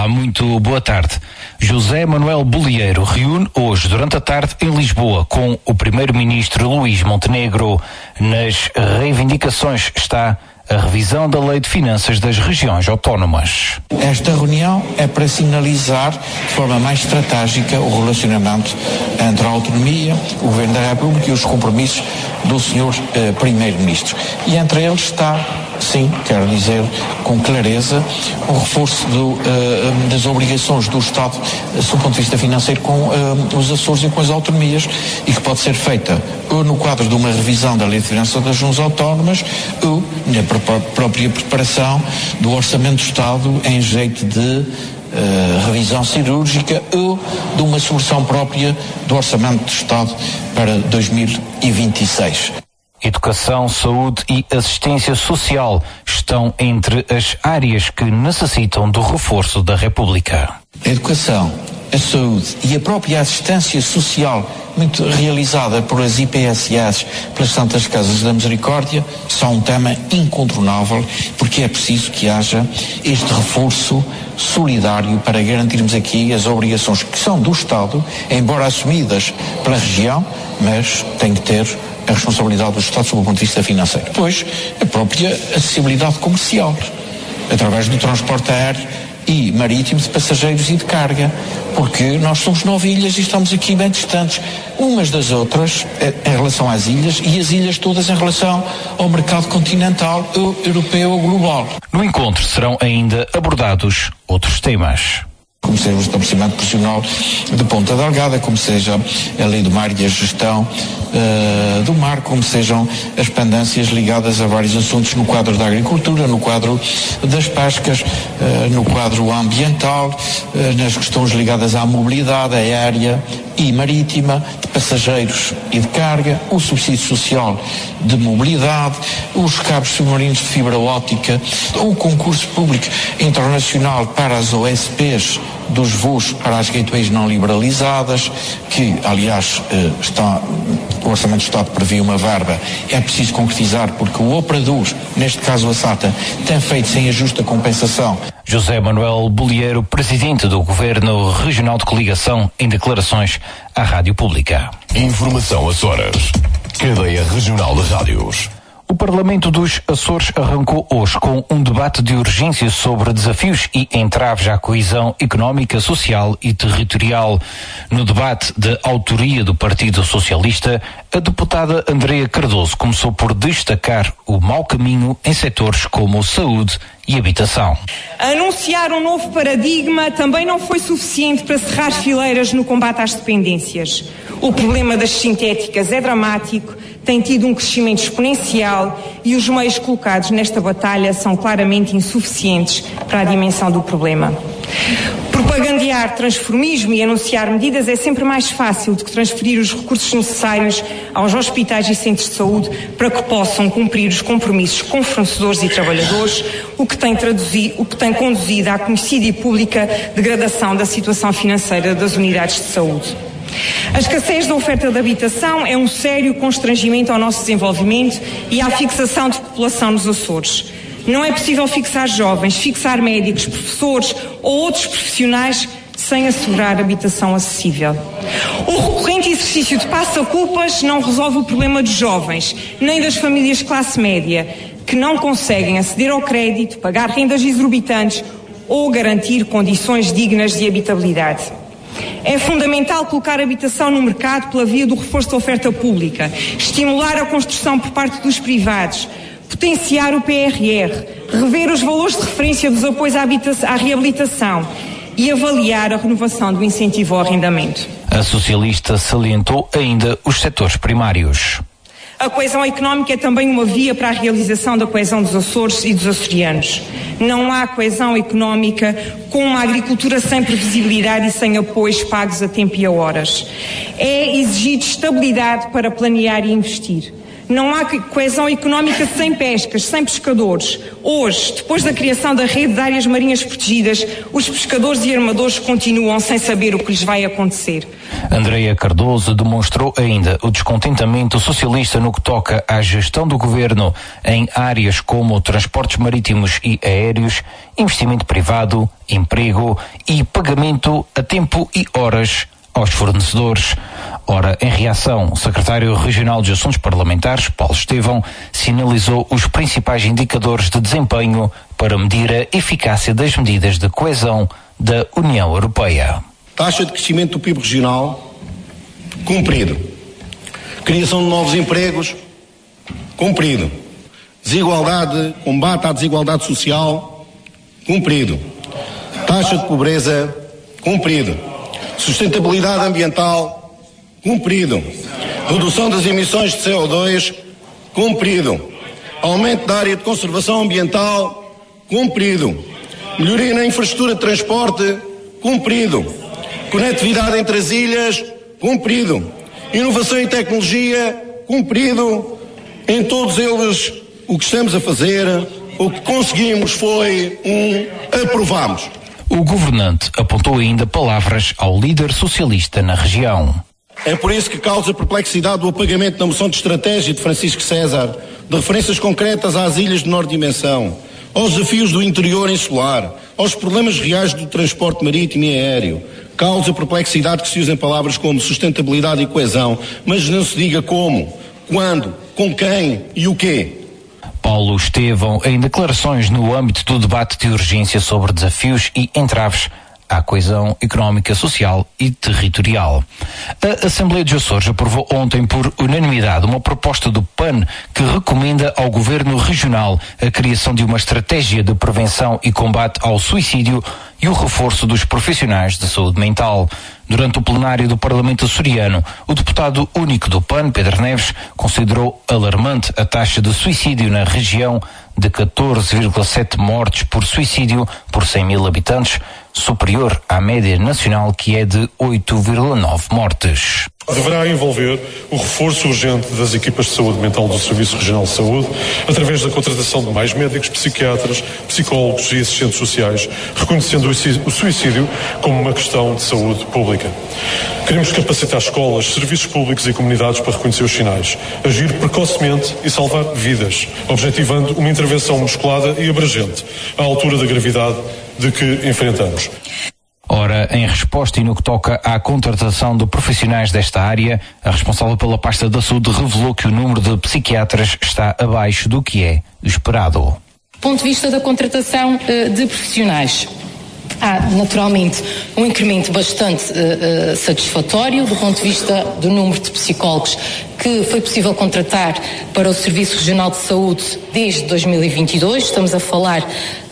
muito boa tarde. José Manuel Bolieiro reúne hoje, durante a tarde, em Lisboa, com o primeiro-ministro Luís Montenegro. Nas reivindicações está a revisão da Lei de Finanças das Regiões Autónomas. Esta reunião é para sinalizar de forma mais estratégica o relacionamento entre a autonomia, o Governo da República e os compromissos do Sr. Primeiro-Ministro. E entre eles está, sim, quero dizer com clareza, o reforço das obrigações do Estado, sob o ponto de vista financeiro, com os Açores e com as autonomias, e que pode ser feita ou no quadro de uma revisão da Lei de Finanças das Regiões Autónomas ou na própria preparação do Orçamento do Estado em jeito de revisão cirúrgica ou de uma solução própria do Orçamento do Estado para 2026. Educação, saúde e assistência social estão entre as áreas que necessitam do reforço da República. A educação, a saúde e a própria assistência social, muito realizada por as IPSS, pelas Santas Casas da Misericórdia, são um tema incontornável, porque é preciso que haja este reforço solidário para garantirmos aqui as obrigações que são do Estado, embora assumidas pela região, mas tem que ter a responsabilidade do Estado sob o ponto de vista financeiro. Depois, a própria acessibilidade comercial, através do transporte aéreo e marítimo de passageiros e de carga, porque nós somos 9 ilhas e estamos aqui bem distantes umas das outras em relação às ilhas e as ilhas todas em relação ao mercado continental, europeu ou global. No encontro serão ainda abordados outros temas, como seja o estabelecimento profissional de Ponta Delgada, como seja a lei do mar e a gestão do mar, como sejam as pendências ligadas a vários assuntos no quadro da agricultura, no quadro das pescas, no quadro ambiental, nas questões ligadas à mobilidade aérea e marítima, de passageiros e de carga, o subsídio social de mobilidade, os cabos submarinos de fibra óptica, o concurso público internacional para as OSPs dos voos para as gateways não liberalizadas, que, aliás, o Orçamento do Estado previa uma verba, é preciso concretizar, porque o operador, neste caso a SATA, tem feito sem a justa compensação. José Manuel Bolieiro, presidente do Governo Regional de Coligação, em declarações à Rádio Pública. Informação Açores. Cadeia Regional de Rádios. O Parlamento dos Açores arrancou hoje com um debate de urgência sobre desafios e entraves à coesão económica, social e territorial. No debate de autoria do Partido Socialista, a deputada Andrea Cardoso começou por destacar o mau caminho em setores como saúde e habitação. Anunciar um novo paradigma também não foi suficiente para cerrar fileiras no combate às dependências. O problema das sintéticas é dramático, tem tido um crescimento exponencial e os meios colocados nesta batalha são claramente insuficientes para a dimensão do problema. Propagandear transformismo e anunciar medidas é sempre mais fácil do que transferir os recursos necessários aos hospitais e centros de saúde para que possam cumprir os compromissos com fornecedores e trabalhadores, o que tem conduzido à conhecida e pública degradação da situação financeira das unidades de saúde. A escassez da oferta de habitação é um sério constrangimento ao nosso desenvolvimento e à fixação de população nos Açores. Não é possível fixar jovens, fixar médicos, professores ou outros profissionais sem assegurar habitação acessível. O recorrente exercício de passa-culpas não resolve o problema dos jovens, nem das famílias de classe média, que não conseguem aceder ao crédito, pagar rendas exorbitantes ou garantir condições dignas de habitabilidade. É fundamental colocar a habitação no mercado pela via do reforço da oferta pública, estimular a construção por parte dos privados, potenciar o PRR, rever os valores de referência dos apoios à reabilitação e avaliar a renovação do incentivo ao arrendamento. A socialista salientou ainda os setores primários. A coesão económica é também uma via para a realização da coesão dos Açores e dos açorianos. Não há coesão económica com uma agricultura sem previsibilidade e sem apoios pagos a tempo e a horas. É exigido estabilidade para planear e investir. Não há coesão económica sem pescas, sem pescadores. Hoje, depois da criação da rede de áreas marinhas protegidas, os pescadores e armadores continuam sem saber o que lhes vai acontecer. Andreia Cardoso demonstrou ainda o descontentamento socialista no que toca à gestão do governo em áreas como transportes marítimos e aéreos, investimento privado, emprego e pagamento a tempo e horas aos fornecedores. Ora, em reação, o secretário regional de Assuntos Parlamentares, Paulo Estevão, sinalizou os principais indicadores de desempenho para medir a eficácia das medidas de coesão da União Europeia. Taxa de crescimento do PIB regional, cumprido. Criação de novos empregos, cumprido. Desigualdade, combate à desigualdade social, cumprido. Taxa de pobreza, cumprido. Sustentabilidade ambiental, cumprido. Redução das emissões de CO2, cumprido. Aumento da área de conservação ambiental, cumprido. Melhoria na infraestrutura de transporte, cumprido. Conectividade entre as ilhas, cumprido. Inovação e tecnologia, cumprido. Em todos eles, o que estamos a fazer, o que conseguimos foi aprovamos. O governante apontou ainda palavras ao líder socialista na região. É por isso que causa perplexidade o apagamento da moção de estratégia de Francisco César, de referências concretas às ilhas de menor dimensão, aos desafios do interior insular, aos problemas reais do transporte marítimo e aéreo. Causa perplexidade que se usem palavras como sustentabilidade e coesão, mas não se diga como, quando, com quem e o quê. Paulo Estevão, em declarações no âmbito do debate de urgência sobre desafios e entraves à coesão económica, social e territorial. A Assembleia de Açores aprovou ontem por unanimidade uma proposta do PAN que recomenda ao Governo Regional a criação de uma estratégia de prevenção e combate ao suicídio e o reforço dos profissionais de saúde mental. Durante o plenário do Parlamento açoriano, o deputado único do PAN, Pedro Neves, considerou alarmante a taxa de suicídio na região de 14,7 mortes por suicídio por 100 mil habitantes, superior à média nacional que é de 8,9 mortes. Deverá envolver o reforço urgente das equipas de saúde mental do Serviço Regional de Saúde, através da contratação de mais médicos, psiquiatras, psicólogos e assistentes sociais, reconhecendo o suicídio como uma questão de saúde pública. Queremos capacitar escolas, serviços públicos e comunidades para reconhecer os sinais, agir precocemente e salvar vidas, objetivando uma intervenção musculada e abrangente, à altura da gravidade de que enfrentamos. Ora, em resposta e no que toca à contratação de profissionais desta área, a responsável pela pasta da saúde revelou que o número de psiquiatras está abaixo do que é esperado. Do ponto de vista da contratação de profissionais, há naturalmente um incremento bastante satisfatório do ponto de vista do número de psicólogos que foi possível contratar para o Serviço Regional de Saúde desde 2022. Estamos a falar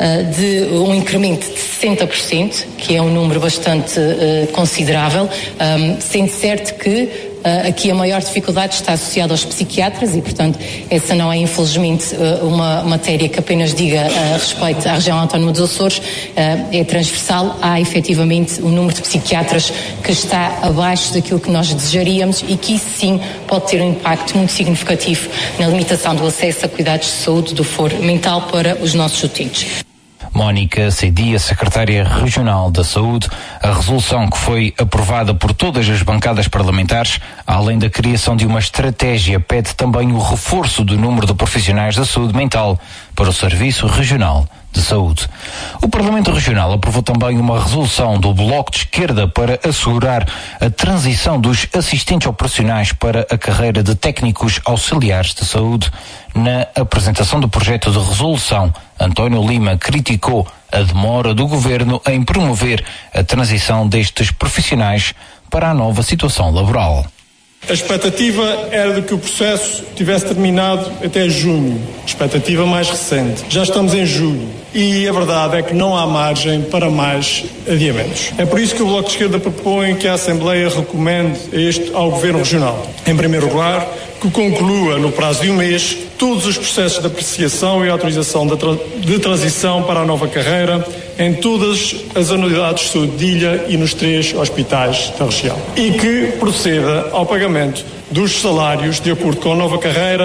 de um incremento de 60%, que é um número bastante considerável, sendo certo que aqui a maior dificuldade está associada aos psiquiatras e, portanto, essa não é, infelizmente, uma matéria que apenas diga respeito à região autónoma dos Açores, é transversal. Há, efetivamente, um número de psiquiatras que está abaixo daquilo que nós desejaríamos e que, isso sim, pode ter um impacto muito significativo na limitação do acesso a cuidados de saúde do foro mental para os nossos utentes. Mónica Seidia, secretária regional da Saúde, a resolução que foi aprovada por todas as bancadas parlamentares, além da criação de uma estratégia, pede também o reforço do número de profissionais da saúde mental para o Serviço Regional de Saúde. O Parlamento Regional aprovou também uma resolução do Bloco de Esquerda para assegurar a transição dos assistentes operacionais para a carreira de técnicos auxiliares de saúde. Na apresentação do projeto de resolução, António Lima criticou a demora do Governo em promover a transição destes profissionais para a nova situação laboral. A expectativa era de que o processo tivesse terminado até junho, expectativa mais recente. Já estamos em julho e a verdade é que não há margem para mais adiamentos. É por isso que o Bloco de Esquerda propõe que a Assembleia recomende ao Governo Regional, em primeiro lugar, que conclua no prazo de um mês todos os processos de apreciação e autorização de transição para a nova carreira em todas as unidades de saúde de ilha e nos 3 hospitais da região. E que proceda ao pagamento dos salários de acordo com a nova carreira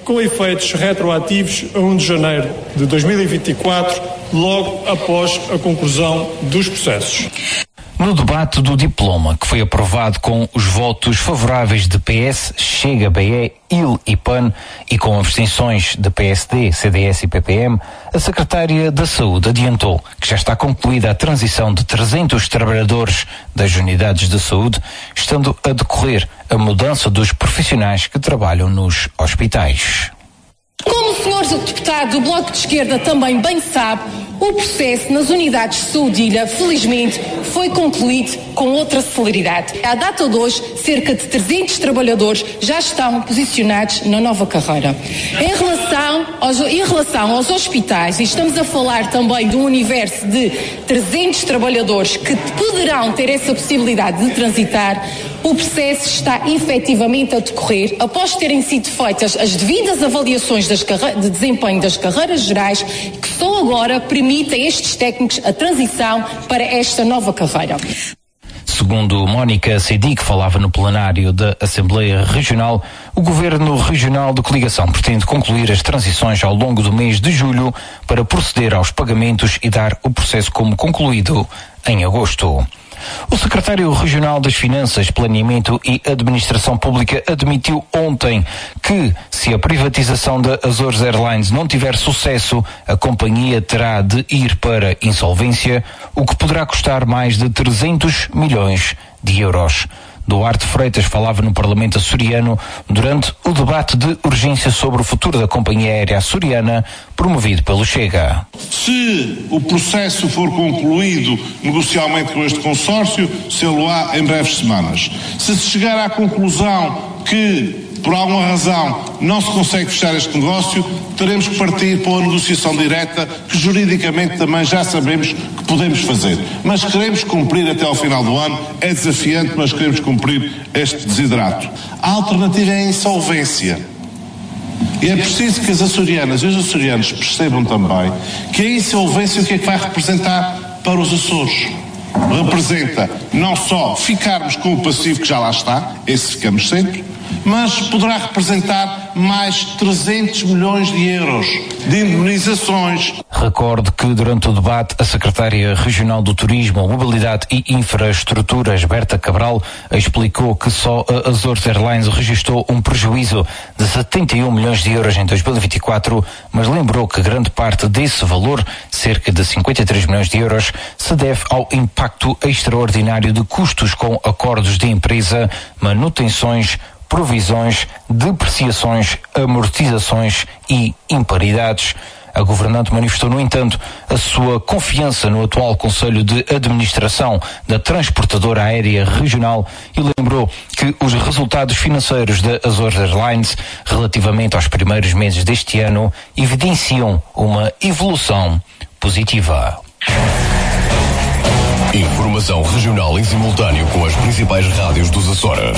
com efeitos retroativos a 1 de janeiro de 2024, logo após a conclusão dos processos. No debate do diploma, que foi aprovado com os votos favoráveis de PS, Chega, BE, IL e PAN e com abstenções de PSD, CDS e PPM, a Secretária da Saúde adiantou que já está concluída a transição de 300 trabalhadores das unidades de saúde, estando a decorrer a mudança dos profissionais que trabalham nos hospitais. Como o senhor deputado do Bloco de Esquerda também bem sabe, o processo nas unidades de saúde, felizmente, foi concluído com outra celeridade. À data de hoje, cerca de 300 trabalhadores já estão posicionados na nova carreira. Em relação aos hospitais, e estamos a falar também de um universo de 300 trabalhadores que poderão ter essa possibilidade de transitar, o processo está efetivamente a decorrer após terem sido feitas as devidas avaliações de desempenho das carreiras gerais, que só agora permitem estes técnicos a transição para esta nova carreira. Segundo Mónica Sedi, que falava no plenário da Assembleia Regional, o Governo Regional de Coligação pretende concluir as transições ao longo do mês de julho para proceder aos pagamentos e dar o processo como concluído em agosto. O secretário regional das Finanças, Planeamento e Administração Pública admitiu ontem que, se a privatização da Azores Airlines não tiver sucesso, a companhia terá de ir para insolvência, o que poderá custar mais de 300 milhões de euros. Duarte Freitas falava no Parlamento açoriano durante o debate de urgência sobre o futuro da companhia aérea açoriana, promovido pelo Chega. Se o processo for concluído negocialmente com este consórcio, sê-lo-á em breves semanas. Se chegar à conclusão que, por alguma razão, não se consegue fechar este negócio, teremos que partir para uma negociação direta, que juridicamente também já sabemos que podemos fazer. Mas queremos cumprir até ao final do ano, é desafiante, mas queremos cumprir este desidrato. A alternativa é a insolvência. E é preciso que as açorianas e os açorianos percebam também que a insolvência o que é que vai representar para os Açores? Representa não só ficarmos com o passivo que já lá está, esse ficamos sempre, mas poderá representar mais 300 milhões de euros de indemnizações. Recordo que durante o debate a secretária regional do Turismo, Mobilidade e Infraestruturas, Berta Cabral, explicou que só a Azores Airlines registrou um prejuízo de 71 milhões de euros em 2024, mas lembrou que grande parte desse valor, cerca de 53 milhões de euros, se deve ao impacto extraordinário de custos com acordos de empresa, manutenções, provisões, depreciações, amortizações e imparidades. A governante manifestou, no entanto, a sua confiança no atual Conselho de Administração da Transportadora Aérea Regional e lembrou que os resultados financeiros da Azores Airlines, relativamente aos primeiros meses deste ano, evidenciam uma evolução positiva. Informação regional em simultâneo com as principais rádios dos Açores.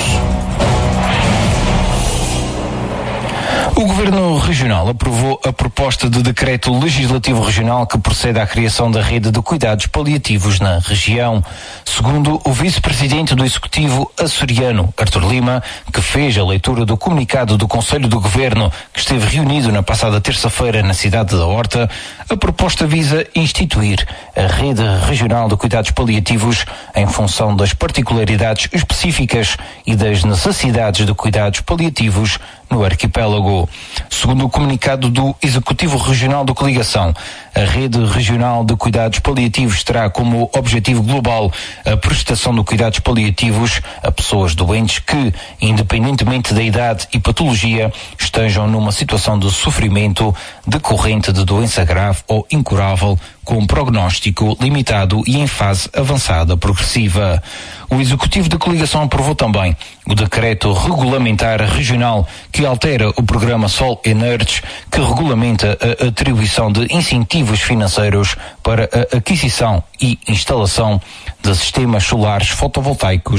O Governo Regional aprovou a proposta de decreto legislativo regional que procede à criação da rede de cuidados paliativos na região. Segundo o vice-presidente do Executivo açoriano, Artur Lima, que fez a leitura do comunicado do Conselho do Governo, que esteve reunido na passada terça-feira na cidade da Horta, a proposta visa instituir a rede regional de cuidados paliativos em função das particularidades específicas e das necessidades de cuidados paliativos no arquipélago. Segundo o comunicado do Executivo Regional da Coligação, a Rede Regional de Cuidados Paliativos terá como objetivo global a prestação de cuidados paliativos a pessoas doentes que, independentemente da idade e patologia, estejam numa situação de sofrimento decorrente de doença grave ou incurável, com prognóstico limitado e em fase avançada progressiva. O Executivo da Coligação aprovou também o Decreto Regulamentar Regional que altera o programa Sol Energy, que regulamenta a atribuição de incentivos financeiros para a aquisição e instalação de sistemas solares fotovoltaicos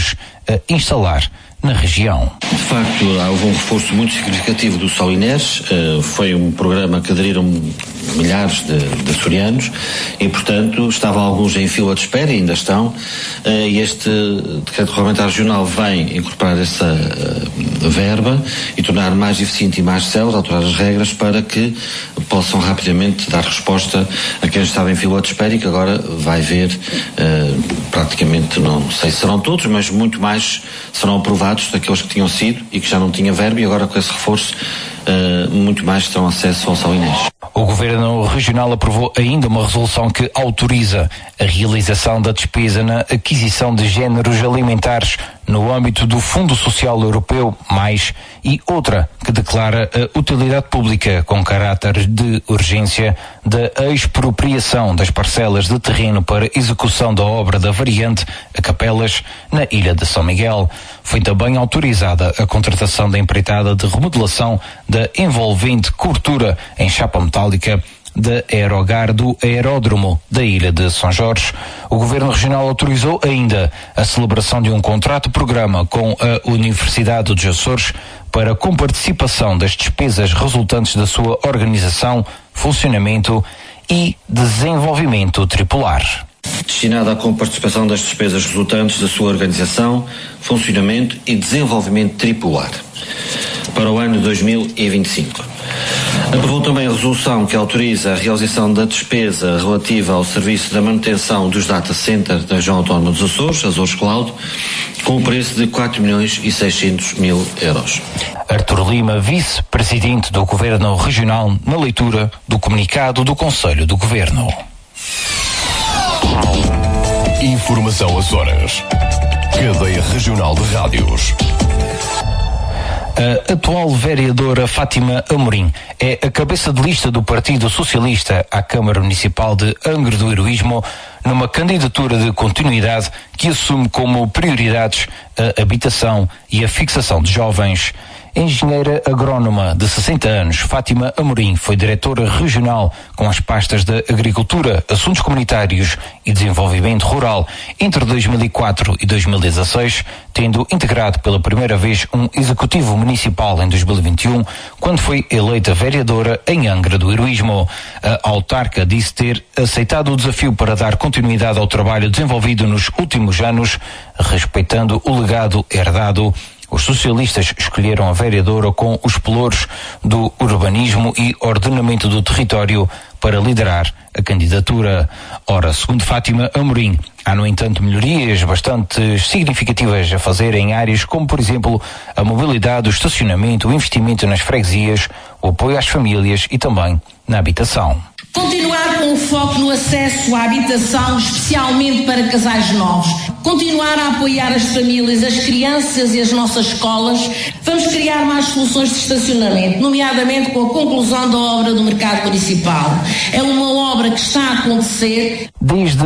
a instalar na região. De facto, houve um reforço muito significativo do Sal Inês. Foi um programa que aderiram milhares de açorianos e, portanto, estavam alguns em fila de espera e ainda estão. E este decreto regulamentar regional vem incorporar essa verba e tornar mais eficiente e mais célere, alterar as regras para que possam rapidamente dar resposta a quem estava em fila de espera e que agora vai ver praticamente, não sei se serão todos, mas muito mais serão aprovados daqueles que tinham sido e que já não tinham verba, e agora com esse reforço muito mais terão acesso ao Sal Inês. O Governo Regional aprovou ainda uma resolução que autoriza a realização da despesa na aquisição de géneros alimentares no âmbito do Fundo Social Europeu, e outra que declara a utilidade pública com caráter de urgência da expropriação das parcelas de terreno para execução da obra da variante a Capelas na Ilha de São Miguel. Foi também autorizada a contratação da empreitada de remodelação da envolvente cobertura em chapa metálica da aerogar do aeródromo da Ilha de São Jorge. O Governo Regional autorizou ainda a celebração de um contrato-programa com a Universidade dos Açores para comparticipação das despesas resultantes da sua organização, funcionamento e desenvolvimento tripular. Destinada à comparticipação das despesas resultantes da sua organização, funcionamento e desenvolvimento tripular para o ano 2025. Aprovou também a resolução que autoriza a realização da despesa relativa ao serviço da manutenção dos data centers da região autónoma dos Açores, Açores Cloud, com o preço de 4.600.000 euros. Artur Lima, vice-presidente do Governo Regional, na leitura do comunicado do Conselho do Governo. Informação Açores. Cadeia Regional de Rádios. A atual vereadora Fátima Amorim é a cabeça de lista do Partido Socialista à Câmara Municipal de Angra do Heroísmo, numa candidatura de continuidade que assume como prioridades a habitação e a fixação de jovens. Engenheira agrónoma de 60 anos, Fátima Amorim foi diretora regional com as pastas de Agricultura, Assuntos Comunitários e Desenvolvimento Rural entre 2004 e 2016, tendo integrado pela primeira vez um executivo municipal em 2021, quando foi eleita vereadora em Angra do Heroísmo. A autarca disse ter aceitado o desafio para dar continuidade ao trabalho desenvolvido nos últimos anos, respeitando o legado herdado. Os socialistas escolheram a vereadora com os pelouros do urbanismo e ordenamento do território para liderar a candidatura. Ora, segundo Fátima Amorim, há, no entanto, melhorias bastante significativas a fazer em áreas como, por exemplo, a mobilidade, o estacionamento, o investimento nas freguesias, o apoio às famílias e também na habitação. Continuar com o foco no acesso à habitação, especialmente para casais novos. Continuar a apoiar as famílias, as crianças e as nossas escolas. Vamos criar mais soluções de estacionamento, nomeadamente com a conclusão da obra do Mercado Municipal. É uma obra que está a acontecer. Desde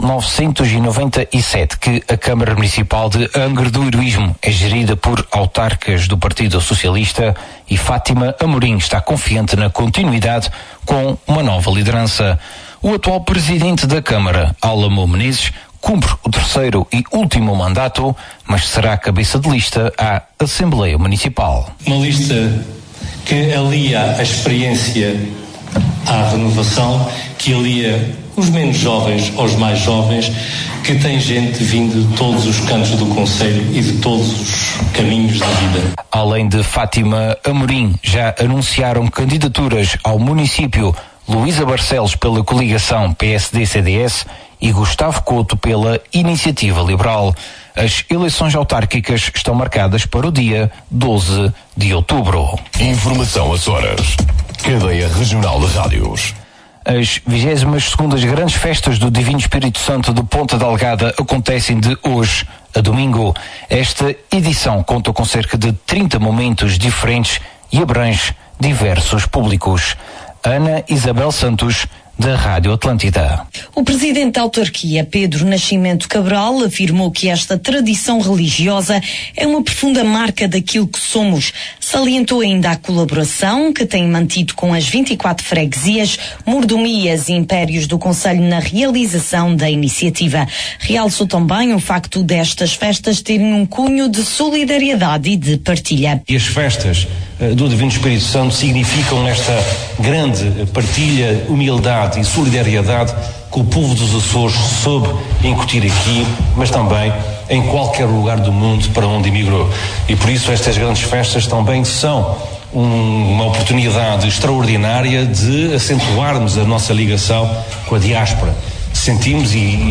1997 que a Câmara Municipal de Angra do Heroísmo é gerida por autarcas do Partido Socialista e Fátima Amorim está confiante na continuidade com uma nova liderança. O atual presidente da Câmara, Álamo Menezes, cumpre o terceiro e último mandato, mas será cabeça de lista à Assembleia Municipal. Uma lista que alia a experiência à renovação, que alia os menos jovens aos mais jovens, que tem gente vindo de todos os cantos do concelho e de todos os caminhos da vida. Além de Fátima Amorim, já anunciaram candidaturas ao município Luísa Barcelos pela coligação PSD-CDS e Gustavo Couto pela Iniciativa Liberal. As eleições autárquicas estão marcadas para o dia 12 de outubro. Informação Açores. Cadeia Regional de Rádios. As 22ª Grandes Festas do Divino Espírito Santo de Ponta Delgada acontecem de hoje a domingo. Esta edição conta com cerca de 30 momentos diferentes e abrange diversos públicos. Ana Isabel Santos, da Rádio Atlântida. O presidente da autarquia, Pedro Nascimento Cabral, afirmou que esta tradição religiosa é uma profunda marca daquilo que somos, Salientou ainda a colaboração que tem mantido com as 24 freguesias, mordomias e impérios do concelho na realização da iniciativa. Realçou também o facto destas festas terem um cunho de solidariedade e de partilha. E as festas do Divino Espírito Santo significam esta grande partilha, humildade e solidariedade que o povo dos Açores soube incutir aqui, mas também em qualquer lugar do mundo para onde emigrou. E por isso estas grandes festas também são uma oportunidade extraordinária de acentuarmos a nossa ligação com a diáspora. Sentimos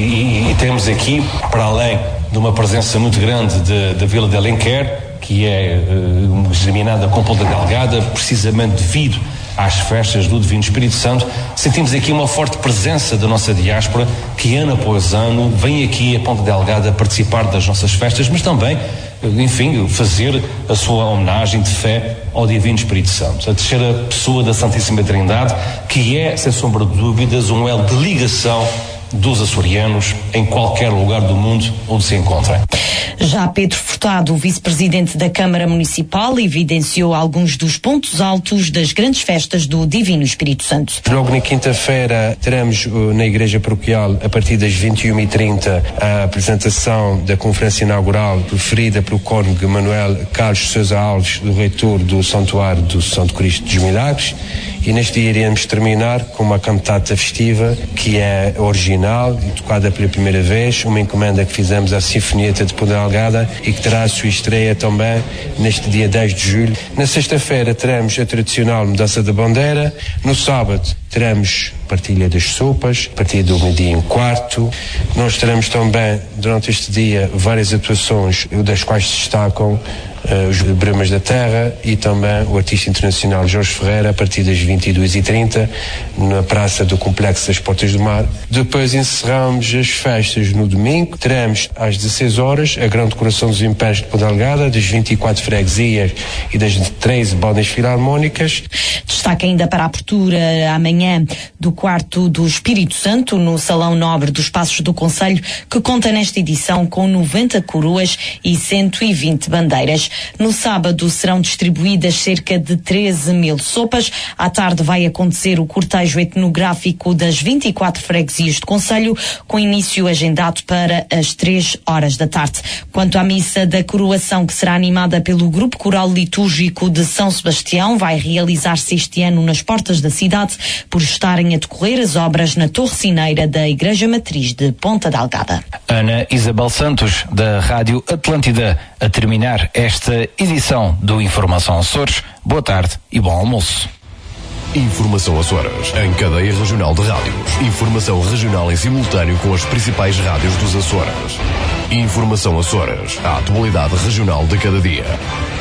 e temos aqui, para além de uma presença muito grande da Vila de Alenquer, que é germinada com Ponta Delgada, precisamente devido às festas do Divino Espírito Santo, sentimos aqui uma forte presença da nossa diáspora, que ano após ano vem aqui a Ponta Delgada participar das nossas festas, mas também, enfim, fazer a sua homenagem de fé ao Divino Espírito Santo, a terceira pessoa da Santíssima Trindade, que é, sem sombra de dúvidas, um elo de ligação dos açorianos em qualquer lugar do mundo onde se encontrem. Já Pedro Furtado, o vice-presidente da Câmara Municipal, evidenciou alguns dos pontos altos das grandes festas do Divino Espírito Santo. Logo na quinta-feira teremos na Igreja Paroquial, a partir das 21h30, a apresentação da conferência inaugural preferida pelo cônego Manuel Carlos Sousa Alves, do reitor do Santuário do Santo Cristo dos Milagres. E neste dia iremos terminar com uma cantata festiva que é original e tocada pela primeira vez, uma encomenda que fizemos à Sinfonieta de Ponta Delgada e que terá a sua estreia também neste dia 10 de julho. Na sexta-feira teremos a tradicional mudança da bandeira. No sábado teremos partilha das sopas, a partir do meio-dia e um quarto. Nós teremos também, durante este dia, várias atuações, das quais se destacam os Bramas da Terra e também o artista internacional Jorge Ferreira, a partir das 22h30, na Praça do Complexo das Portas do Mar. Depois encerramos as festas no domingo. Teremos às 16 horas a grande decoração dos Impérios de Ponta Delgada, das 24 freguesias e das 13 bandas filarmónicas. Destaca ainda para a abertura amanhã do Quarto do Espírito Santo, no Salão Nobre dos Passos do Concelho, que conta nesta edição com 90 coroas e 120 bandeiras. No sábado serão distribuídas cerca de 13.000 sopas. À tarde vai acontecer o cortejo etnográfico das 24 freguesias do concelho, com início agendado para as 3 horas da tarde. Quanto à missa da coroação, que será animada pelo Grupo Coral Litúrgico de São Sebastião, vai realizar-se este ano nas portas da cidade, por estarem a decorrer as obras na Torre Cineira da Igreja Matriz de Ponta Delgada. Ana Isabel Santos, da Rádio Atlântida, a terminar esta edição do Informação Açores. Boa tarde e bom almoço. Informação Açores, em cadeia regional de rádios. Informação regional em simultâneo com as principais rádios dos Açores. Informação Açores, a atualidade regional de cada dia.